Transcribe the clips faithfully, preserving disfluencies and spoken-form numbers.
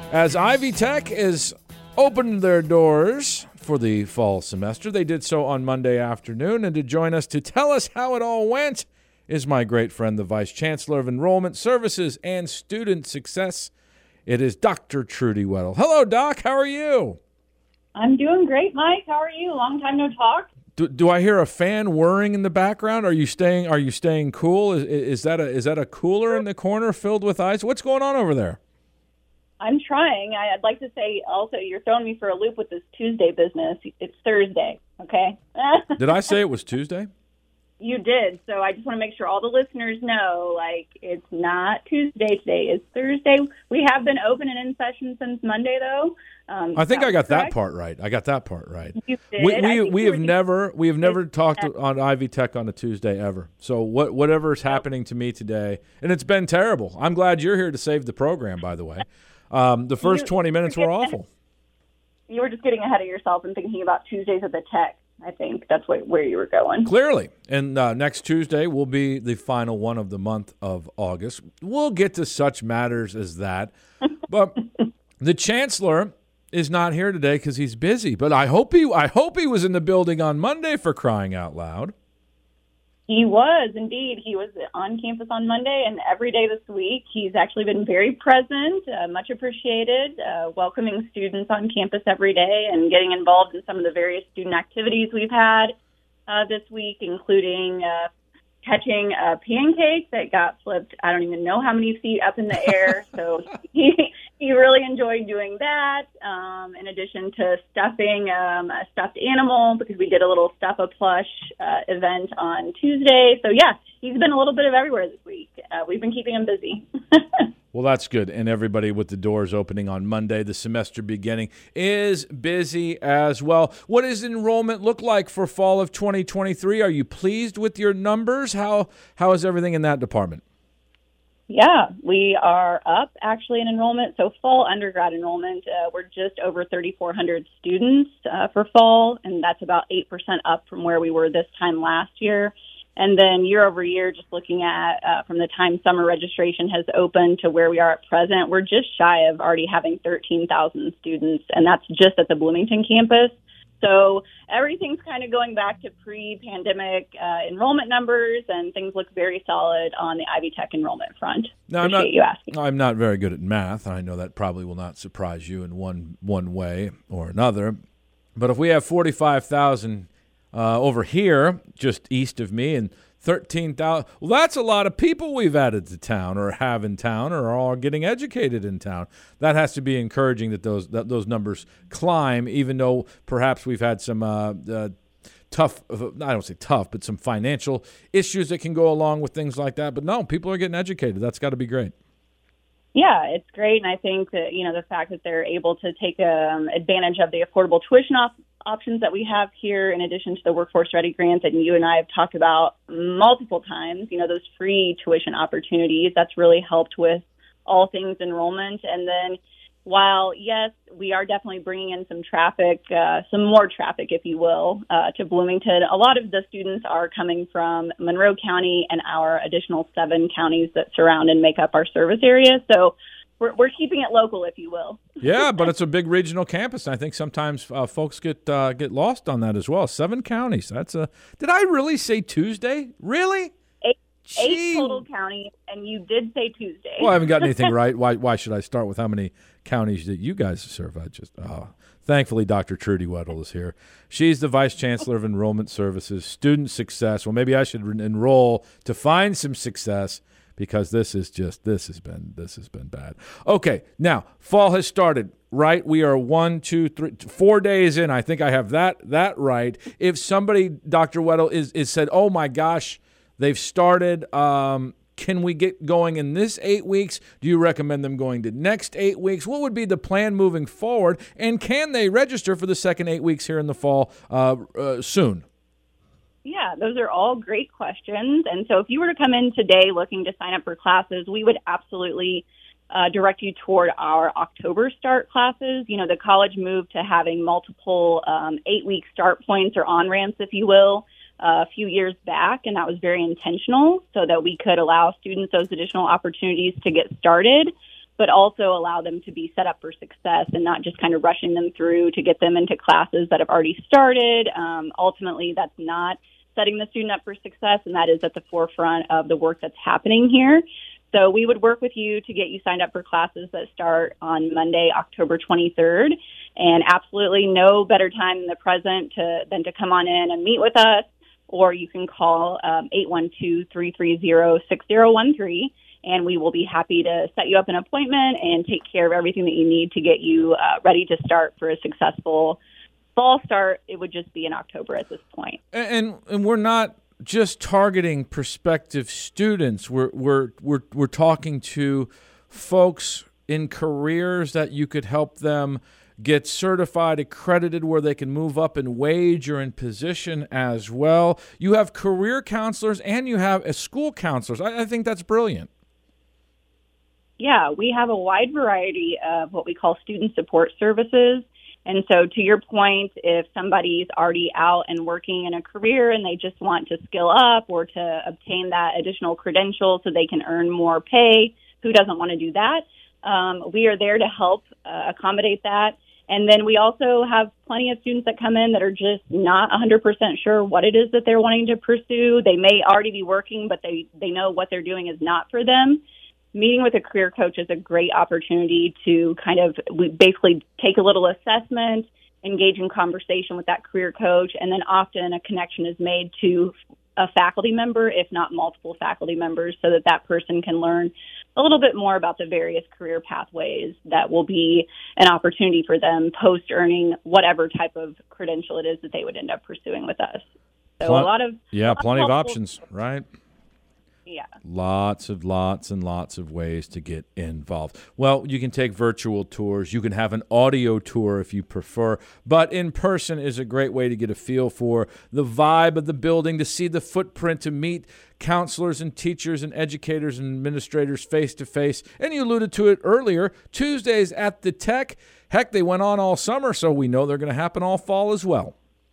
As Ivy Tech is opened their doors for the fall semester, they did so on Monday afternoon, and to join us to tell us how it all went is my great friend, the Vice Chancellor of Enrollment Services and Student Success. It is Doctor Trudy Weddle. Hello, Doc. How are you? I'm doing great, Mike. How are you? Long time no talk. Do, do I hear a fan whirring in the background? Are you staying? Are you staying cool? Is, is that a is that a cooler in the corner filled with ice? What's going on over there? I'm trying. I, I'd like to say also you're throwing me for a loop with this Tuesday business. It's Thursday, okay? Did I say it was Tuesday? You did. So I just want to make sure all the listeners know, like, it's not Tuesday today. It's Thursday. We have been open and in session since Monday, though. Um, I think I got correct? that part right. I got that part right. You did. We we, we have were- never we have never talked on Ivy Tech on a Tuesday ever. So what whatever is happening to me today, and it's been terrible. I'm glad you're here to save the program. By the way, um, the first You- twenty minutes were awful. You were just getting ahead of yourself and thinking about Tuesdays at the Tech. I think that's what, where you were going. Clearly. And uh, next Tuesday will be the final one of the month of August. We'll get to such matters as that. But the Chancellor is not here today because he's busy. But I hope he I hope he was in the building on Monday, for crying out loud. He was, indeed. He was on campus on Monday, and every day this week he's actually been very present, uh, much appreciated, uh, welcoming students on campus every day and getting involved in some of the various student activities we've had uh, this week, including uh, catching a pancake that got flipped I don't even know how many feet up in the air. So he, he really enjoyed doing that, um, in addition to stuffing um, a stuffed animal, because we did a little Stuff a Plush uh, event on Tuesday. So, yeah, he's been a little bit of everywhere this week. Uh, we've been keeping him busy. Well, that's good. And everybody with the doors opening on Monday, the semester beginning, is busy as well. What does enrollment look like for fall of twenty twenty-three? Are you pleased with your numbers? How How is everything in that department? Yeah, we are up actually in enrollment. So fall undergrad enrollment, uh, we're just over thirty-four hundred students uh, for fall, and that's about eight percent up from where we were this time last year. And then year over year, just looking at uh, from the time summer registration has opened to where we are at present, we're just shy of already having thirteen thousand students, and that's just at the Bloomington campus. So everything's kind of going back to pre-pandemic uh, enrollment numbers, and things look very solid on the Ivy Tech enrollment front. Now, I'm Appreciate not, you asking. I'm not very good at math. I know that probably will not surprise you in one one way or another. But if we have forty-five thousand uh, over here, just east of me, and thirteen thousand, well, that's a lot of people we've added to town, or have in town, or are getting educated in town. That has to be encouraging that those that those numbers climb, even though perhaps we've had some uh, uh, tough, I don't say tough, but some financial issues that can go along with things like that. But no, people are getting educated. That's got to be great. Yeah, it's great. And I think that, you know, the fact that they're able to take um, advantage of the affordable tuition op- options that we have here, in addition to the Workforce Ready grant that you and I have talked about multiple times, you know, those free tuition opportunities, that's really helped with all things enrollment. And then while, yes, we are definitely bringing in some traffic, uh, some more traffic, if you will, uh, to Bloomington, a lot of the students are coming from Monroe County and our additional seven counties that surround and make up our service area. So we're, we're keeping it local, if you will. Yeah, but it's a big regional campus. I think sometimes uh, folks get uh, get lost on that as well. Seven counties. That's a. Did I really say Tuesday? Really? Eight total counties, and you did say Tuesday. Well, I haven't got anything right. Why Why should I start with how many counties that you guys serve? I just, oh. Thankfully, Doctor Trudy Weddle is here. She's the Vice Chancellor of Enrollment Services, Student Success. Well, maybe I should enroll to find some success, because this is just, this has been, this has been bad. Okay, now, fall has started, right? We are one, two, three, four days in. I think I have that that right. If somebody, Doctor Weddle, is, is said, oh my gosh, they've started. Um, can we get going in this eight weeks? Do you recommend them going to next eight weeks? What would be the plan moving forward? And can they register for the second eight weeks here in the fall uh, uh, soon? Yeah, those are all great questions. And so if you were to come in today looking to sign up for classes, we would absolutely uh, direct you toward our October start classes. You know, the college moved to having multiple um, eight-week start points, or on-ramps, if you will, a few years back, and that was very intentional so that we could allow students those additional opportunities to get started. but also allow them to be set up for success and not just kind of rushing them through to get them into classes that have already started. Um, ultimately, that's not setting the student up for success, and that is at the forefront of the work that's happening here. So we would work with you to get you signed up for classes that start on Monday, October twenty-third. And absolutely no better time than the present to, than to come on in and meet with us, or you can call um, eight one two, three three zero, six zero one three, and we will be happy to set you up an appointment and take care of everything that you need to get you uh, ready to start for a successful fall start. It would just be in October at this point. And, and we're not just targeting prospective students. We're we're we're we're talking to folks in careers that you could help them get certified, accredited, where they can move up in wage or in position as well. You have career counselors and you have a school counselors. I, I think that's brilliant. Yeah, we have a wide variety of what we call student support services. And so to your point, if somebody's already out and working in a career and they just want to skill up or to obtain that additional credential so they can earn more pay, who doesn't want to do that? Um, we are there to help uh, accommodate that. And then we also have plenty of students that come in that are just not one hundred percent sure what it is that they're wanting to pursue. They may already be working, but they, they know what they're doing is not for them. Meeting with a career coach is a great opportunity to kind of we basically take a little assessment, engage in conversation with that career coach, and then often a connection is made to a faculty member, if not multiple faculty members, so that that person can learn a little bit more about the various career pathways that will be an opportunity for them post-earning whatever type of credential it is that they would end up pursuing with us. So Pl- a lot of yeah, lot plenty of, of options, right? Yeah. Lots of lots and lots of ways to get involved. Well, you can take virtual tours. You can have an audio tour if you prefer. But in person is a great way to get a feel for the vibe of the building, to see the footprint, to meet counselors and teachers and educators and administrators face-to-face. And you alluded to it earlier, Tuesdays at the Tech. Heck, they went on all summer, so we know they're going to happen all fall as well.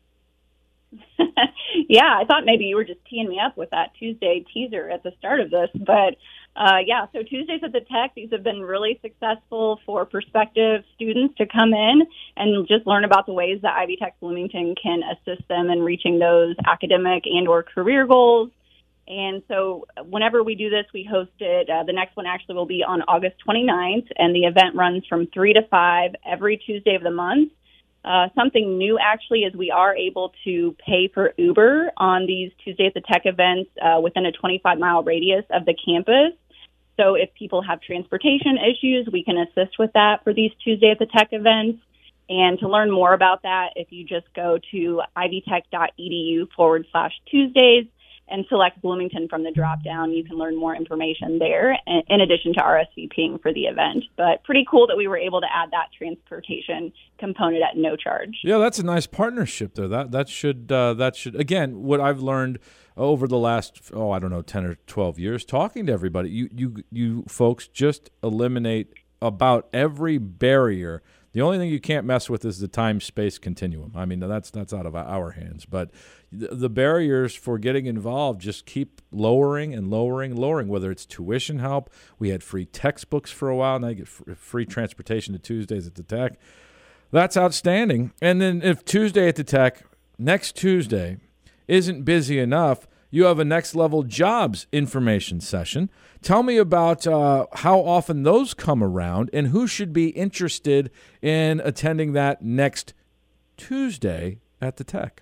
Yeah, I thought maybe you were just teeing me up with that Tuesday teaser at the start of this. But, uh, yeah, so Tuesdays at the Tech, these have been really successful for prospective students to come in and just learn about the ways that Ivy Tech Bloomington can assist them in reaching those academic and or career goals. And so whenever we do this, we host it. Uh, the next one actually will be on August twenty-ninth, and the event runs from three to five every Tuesday of the month. Uh, something new, actually, is we are able to pay for Uber on these Tuesday at the Tech events uh, within a twenty-five mile radius of the campus. So if people have transportation issues, we can assist with that for these Tuesday at the Tech events. And to learn more about that, if you just go to ivytech.edu forward slash Tuesdays and select Bloomington from the drop-down, you can learn more information there, in addition to RSVPing for the event. But pretty cool that we were able to add that transportation component at no charge. Yeah, that's a nice partnership there. That that should uh, that should again, what I've learned over the last oh I don't know ten or twelve years talking to everybody. You you you folks just eliminate about every barrier. The only thing you can't mess with is the time-space continuum. I mean, that's that's out of our hands. But the, the barriers for getting involved just keep lowering and lowering, lowering, whether it's tuition help. We had free textbooks for a while. Now you get free transportation to Tuesdays at the Tech. That's outstanding. And then if Tuesday at the Tech, next Tuesday, isn't busy enough, you have a Next Level Jobs information session. Tell me about uh, how often those come around and who should be interested in attending that next Tuesday at the Tech.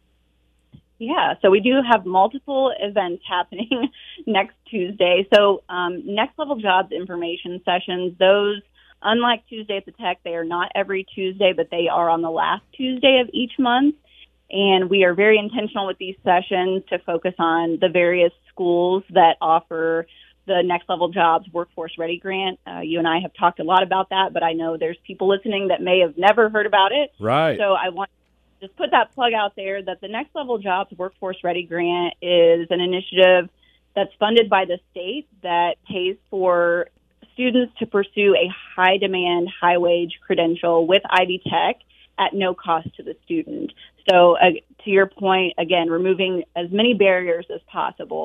Yeah, so we do have multiple events happening next Tuesday. So um, Next Level Jobs information sessions, those, unlike Tuesday at the Tech, they are not every Tuesday, but they are on the last Tuesday of each month. And we are very intentional with these sessions to focus on the various schools that offer the Next Level Jobs Workforce Ready Grant. Uh, you and I have talked a lot about that, but I know there's people listening that may have never heard about it. Right. So I want to just put that plug out there that the Next Level Jobs Workforce Ready Grant is an initiative that's funded by the state that pays for students to pursue a high-demand, high-wage credential with Ivy Tech at no cost to the student. So uh, to your point, again, removing as many barriers as possible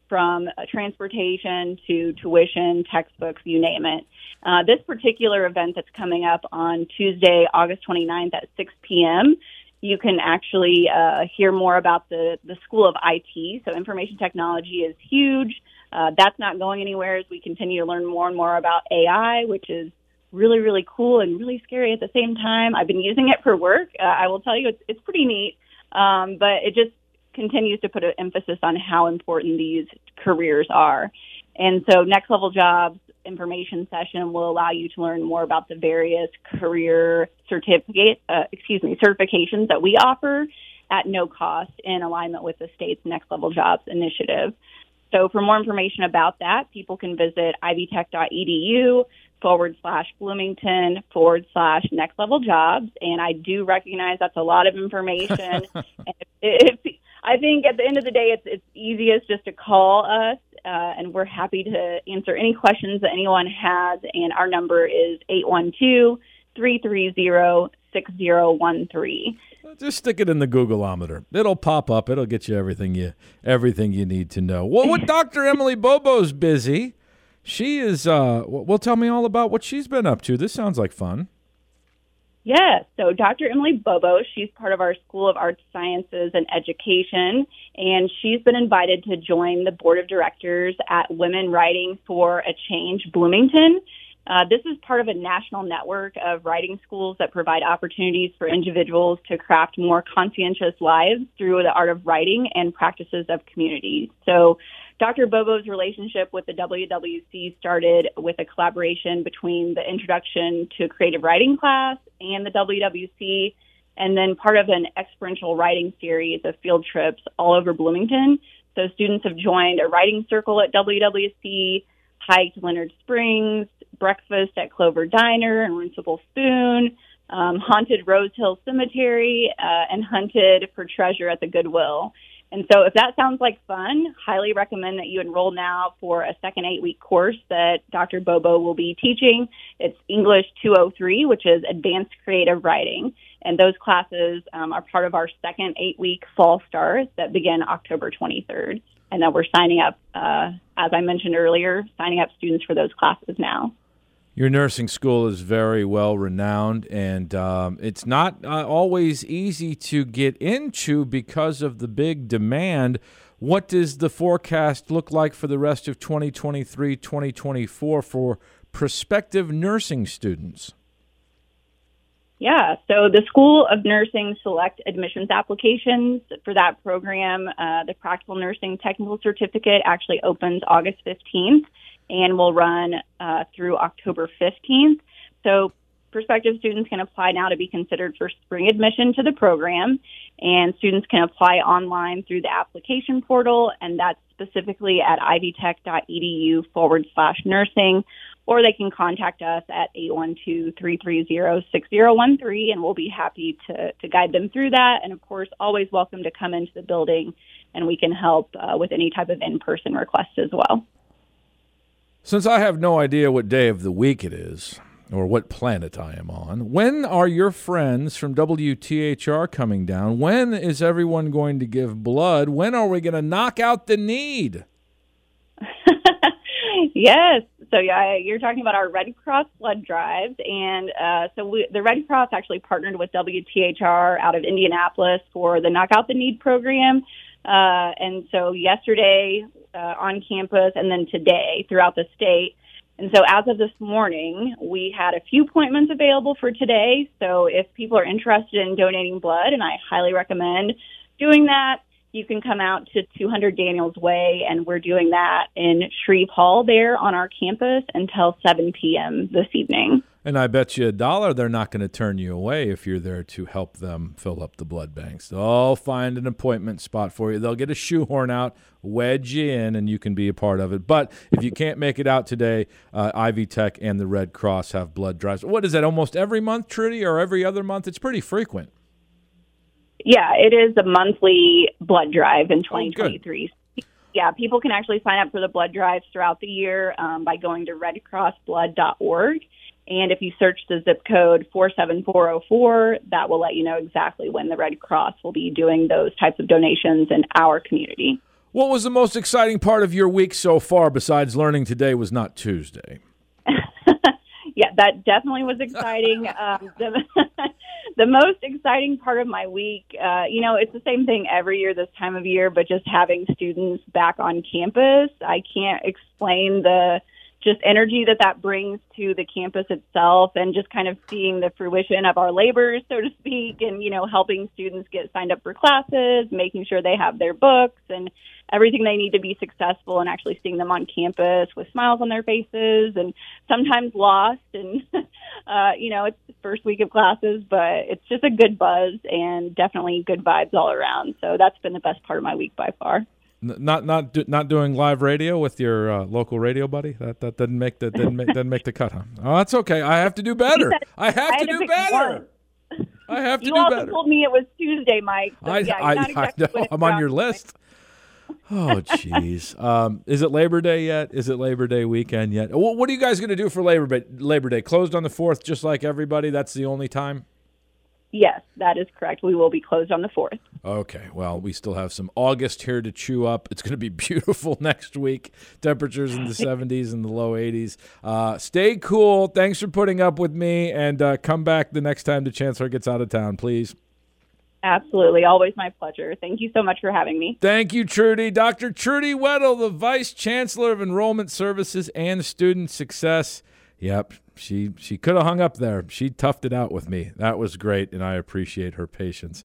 from uh, transportation to tuition, textbooks, you name it. Uh, this particular event that's coming up on Tuesday, August twenty-ninth at six p.m., you can actually uh, hear more about the, the School of I T. So information technology is huge. Uh, that's not going anywhere as we continue to learn more and more about A I, which is really, really cool and really scary at the same time. I've been using it for work. Uh, I will tell you it's, it's pretty neat, um, but it just continues to put an emphasis on how important these careers are. And so Next Level Jobs information session will allow you to learn more about the various career certificate, uh, excuse me, certifications that we offer at no cost in alignment with the state's Next Level Jobs initiative. So for more information about that, people can visit ivytech.edu forward slash Bloomington forward slash next level jobs. And I do recognize that's a lot of information. And if, if, I think at the end of the day, it's, it's easiest just to call us, uh, and we're happy to answer any questions that anyone has. And our number is eight one two, three three zero, six zero one three. Just stick it in the Googleometer. It'll pop up. It'll get you everything you everything you need to know. Well, with Doctor Emily Bobo's busy. She is, uh, well, tell me all about what she's been up to. This sounds like fun. Yes. So Doctor Emily Bobo, she's part of our School of Arts, Sciences, and Education, and she's been invited to join the board of directors at Women Writing for a Change Bloomington. Uh, this is part of a national network of writing schools that provide opportunities for individuals to craft more conscientious lives through the art of writing and practices of community. So Doctor Bobo's relationship with the W W C started with a collaboration between the Introduction to Creative Writing class and the W W C, and then part of an experiential writing series of field trips all over Bloomington. So students have joined a writing circle at W W C, hiked Leonard Springs, breakfast at Clover Diner and Runcible Spoon, um, haunted Rose Hill Cemetery, uh, and hunted for treasure at the Goodwill. And so if that sounds like fun, highly recommend that you enroll now for a second eight-week course that Doctor Bobo will be teaching. It's English two oh three, which is Advanced Creative Writing. And those classes um, are part of our second eight-week fall start that begin October twenty-third. And that we're signing up, uh, as I mentioned earlier, signing up students for those classes now. Your nursing school is very well renowned, and um, it's not uh, always easy to get into because of the big demand. What does the forecast look like for the rest of twenty twenty-three, twenty twenty-four for prospective nursing students? Yeah, so the School of Nursing select admissions applications for that program. Uh, the Practical Nursing Technical Certificate actually opens August fifteenth and will run uh, through October fifteenth. So prospective students can apply now to be considered for spring admission to the program, and students can apply online through the application portal, and that's specifically at ivytech.edu forward slash nursing, or they can contact us at eight one two, three three zero, six zero one three, and we'll be happy to, to guide them through that. And, of course, always welcome to come into the building, and we can help uh, with any type of in-person request as well. Since I have no idea what day of the week it is or what planet I am on, when are your friends from W T H R coming down? When is everyone going to give blood? When are we going to knock out the need? Yes. So yeah, you're talking about our Red Cross blood drives. And uh, so we, the Red Cross actually partnered with W T H R out of Indianapolis for the Knock Out the Need program. Uh, and so yesterday uh, on campus and then today throughout the state. And so as of this morning, we had a few appointments available for today. So if people are interested in donating blood, and I highly recommend doing that, you can come out to two hundred Daniels Way, and we're doing that in Shreve Hall there on our campus until seven p.m. this evening. And I bet you a dollar they're not going to turn you away if you're there to help them fill up the blood banks. They'll find an appointment spot for you. They'll get a shoehorn out, wedge you in, and you can be a part of it. But if you can't make it out today, uh, Ivy Tech and the Red Cross have blood drives. What is that, almost every month, Trudy, or every other month? It's pretty frequent. Yeah, it is a monthly blood drive in twenty twenty-three. Oh, yeah, people can actually sign up for the blood drives throughout the year um, by going to red cross blood dot org. And if you search the zip code four seven four zero four, that will let you know exactly when the Red Cross will be doing those types of donations in our community. What was the most exciting part of your week so far besides learning today was not Tuesday? Yeah, that definitely was exciting. um, the, the most exciting part of my week, uh, you know, it's the same thing every year this time of year, but just having students back on campus. I can't explain the just energy that that brings to the campus itself, and just kind of seeing the fruition of our labors, so to speak, and, you know, helping students get signed up for classes, making sure they have their books and everything they need to be successful, and actually seeing them on campus with smiles on their faces and sometimes lost. And, uh, you know, it's the first week of classes, but it's just a good buzz and definitely good vibes all around. So that's been the best part of my week by far. Not not do, not doing live radio with your uh, local radio buddy. That that didn't make the didn't make, didn't make the cut, huh? Oh, that's okay. I have to do better. I have I to do better. One. I have to you do also better. told me it was Tuesday, Mike. So I yeah, I, not exactly I know. I'm on your list. Oh, jeez. um, is it Labor Day yet? Is it Labor Day weekend yet? What, what are you guys going to do for Labor Day? Labor Day closed on the fourth, just like everybody. That's the only time. Yes, that is correct. We will be closed on the fourth. Okay, well, we still have some August here to chew up. It's going to be beautiful next week. Temperatures in the seventies and the low eighties. Uh, stay cool. Thanks for putting up with me, and uh, come back the next time the Chancellor gets out of town, please. Absolutely. Always my pleasure. Thank you so much for having me. Thank you, Trudy. Doctor Trudy Weddle, the Vice Chancellor of Enrollment Services and Student Success. Yep, she she could have hung up there. She toughed it out with me. That was great, and I appreciate her patience.